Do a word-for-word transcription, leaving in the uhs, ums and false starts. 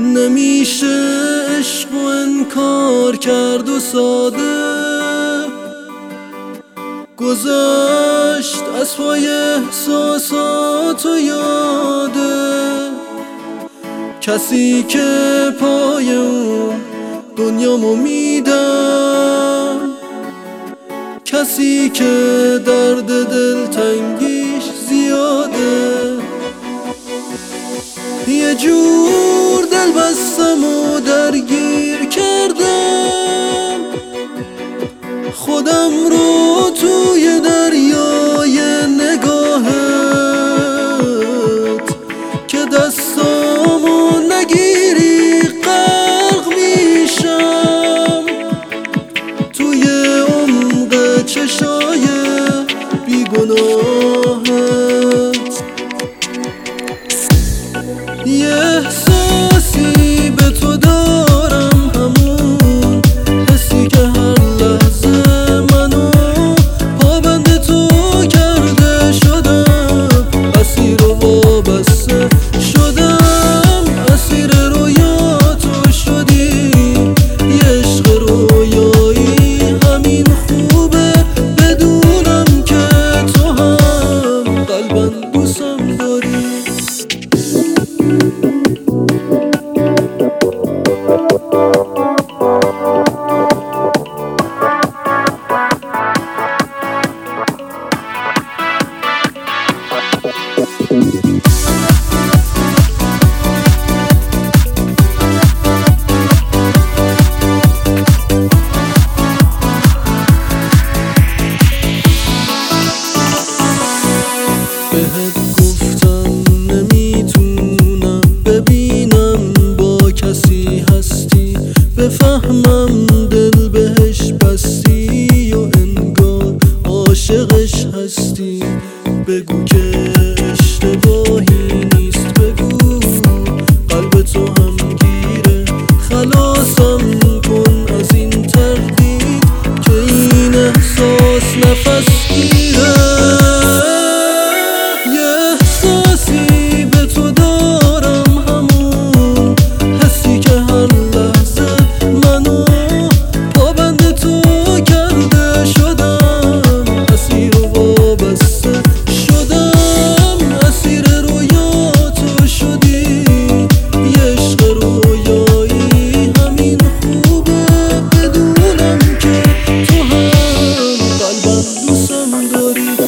نمیشه عشق و انکار کرد و ساده گذشت از پای احساسات و یاده. کسی که پای اون دنیامو میدم، کسی که درد دل تنگیش زیاده. یه جور دل بستم و درگیر کردم خودم رو توی دریای نگاهت که دستامو نگیری غرق میشم توی عمق چشای بیگناهت. یه احساسی به تو دارم، همون حسی که هر لحظه منو پابند تو کرده. شدم اسیر و وابسته شدم، اسیر رویاتو شدی. یه عشق رویایی همین خوبه، بدونم که تو هم قلباً دوستم داری. بهت گفتم نمیتونم ببینم با کسی هستی، بفهمم دل بهش بستی و انگار عاشقش هستی. بگو که اشتباهی نیست، بگو قلب تو هم گیره. خلاصم کن از این تردید که این احساس نفس گیره. دوستم داری.